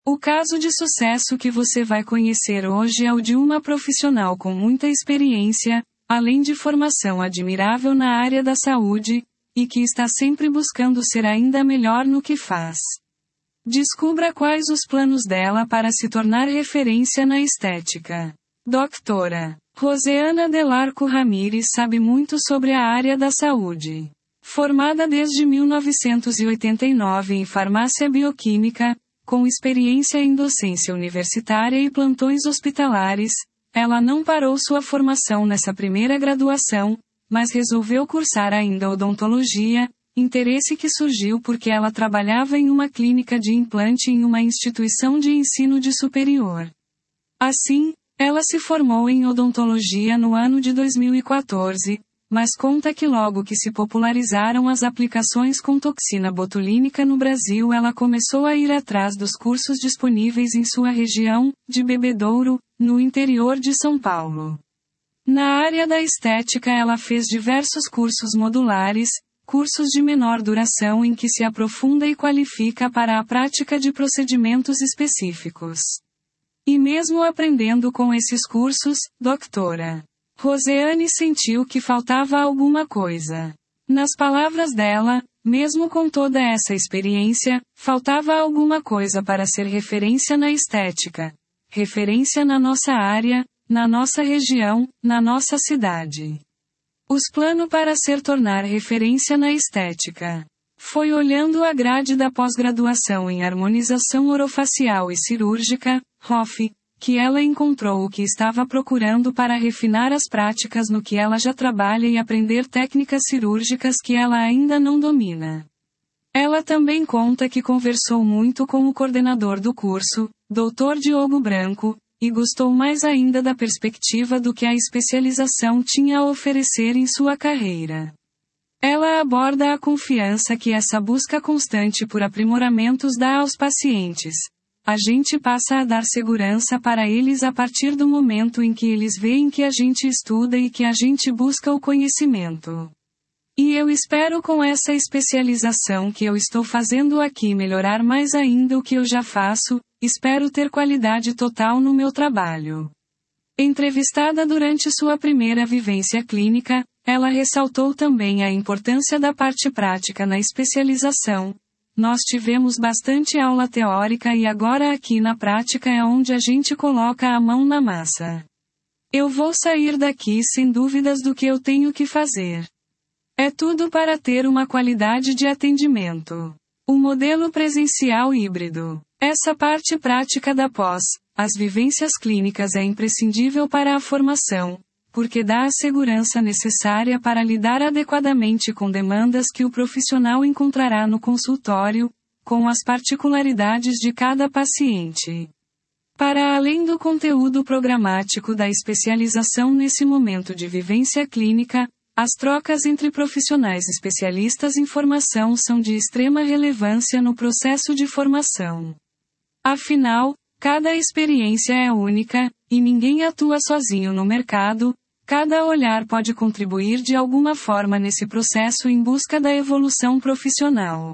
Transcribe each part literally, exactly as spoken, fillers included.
O caso de sucesso que você vai conhecer hoje é o de uma profissional com muita experiência, além de formação admirável na área da saúde, e que está sempre buscando ser ainda melhor no que faz. Descubra quais os planos dela para se tornar referência na estética. Doutora Roseana Delarco Ramírez sabe muito sobre a área da saúde. Formada desde mil novecentos e oitenta e nove em farmácia bioquímica, com experiência em docência universitária e plantões hospitalares, ela não parou sua formação nessa primeira graduação, mas resolveu cursar ainda odontologia, interesse que surgiu porque ela trabalhava em uma clínica de implante em uma instituição de ensino de superior. Assim, ela se formou em odontologia no ano de dois mil e quatorze, mas conta que logo que se popularizaram as aplicações com toxina botulínica no Brasil, ela começou a ir atrás dos cursos disponíveis em sua região, de Bebedouro, no interior de São Paulo. Na área da estética ela fez diversos cursos modulares, cursos de menor duração em que se aprofunda e qualifica para a prática de procedimentos específicos. E mesmo aprendendo com esses cursos, doutora Roseane sentiu que faltava alguma coisa. Nas palavras dela, mesmo com toda essa experiência, faltava alguma coisa para ser referência na estética. Referência na nossa área, na nossa região, na nossa cidade. Os planos para ser tornar referência na estética. Foi olhando a grade da pós-graduação em harmonização orofacial e cirúrgica, R O F, que ela encontrou o que estava procurando para refinar as práticas no que ela já trabalha e aprender técnicas cirúrgicas que ela ainda não domina. Ela também conta que conversou muito com o coordenador do curso, doutor Diogo Branco, e gostou mais ainda da perspectiva do que a especialização tinha a oferecer em sua carreira. Ela aborda a confiança que essa busca constante por aprimoramentos dá aos pacientes. A gente passa a dar segurança para eles a partir do momento em que eles veem que a gente estuda e que a gente busca o conhecimento. E eu espero com essa especialização que eu estou fazendo aqui melhorar mais ainda o que eu já faço, espero ter qualidade total no meu trabalho. Entrevistada durante sua primeira vivência clínica, ela ressaltou também a importância da parte prática na especialização. Nós tivemos bastante aula teórica e agora aqui na prática é onde a gente coloca a mão na massa. Eu vou sair daqui sem dúvidas do que eu tenho que fazer. É tudo para ter uma qualidade de atendimento. O modelo presencial híbrido. Essa parte prática da pós, as vivências clínicas é imprescindível para a formação, porque dá a segurança necessária para lidar adequadamente com demandas que o profissional encontrará no consultório, com as particularidades de cada paciente. Para além do conteúdo programático da especialização nesse momento de vivência clínica, as trocas entre profissionais especialistas em formação são de extrema relevância no processo de formação. Afinal, cada experiência é única, e ninguém atua sozinho no mercado. Cada olhar pode contribuir de alguma forma nesse processo em busca da evolução profissional.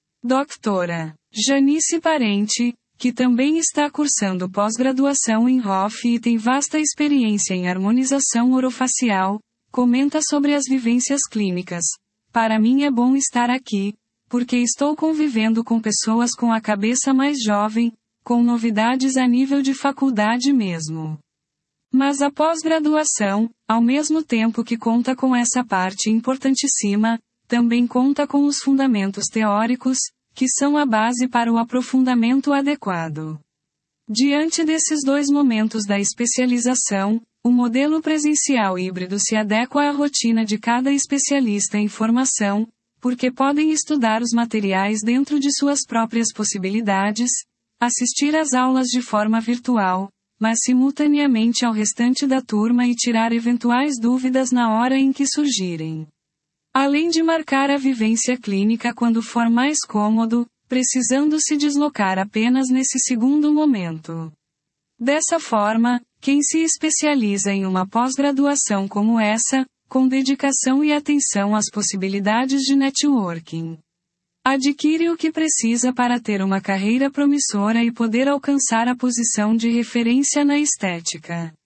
Doutora Janice Parente, que também está cursando pós-graduação em R O F e tem vasta experiência em harmonização orofacial, comenta sobre as vivências clínicas. Para mim é bom estar aqui, porque estou convivendo com pessoas com a cabeça mais jovem, com novidades a nível de faculdade mesmo. Mas a pós-graduação, ao mesmo tempo que conta com essa parte importantíssima, também conta com os fundamentos teóricos, que são a base para o aprofundamento adequado. Diante desses dois momentos da especialização, o modelo presencial híbrido se adequa à rotina de cada especialista em formação, porque podem estudar os materiais dentro de suas próprias possibilidades, assistir às aulas de forma virtual, mas simultaneamente ao restante da turma e tirar eventuais dúvidas na hora em que surgirem. Além de marcar a vivência clínica quando for mais cômodo, precisando se deslocar apenas nesse segundo momento. Dessa forma, quem se especializa em uma pós-graduação como essa, com dedicação e atenção às possibilidades de networking, Adquire o que precisa para ter uma carreira promissora e poder alcançar a posição de referência na estética.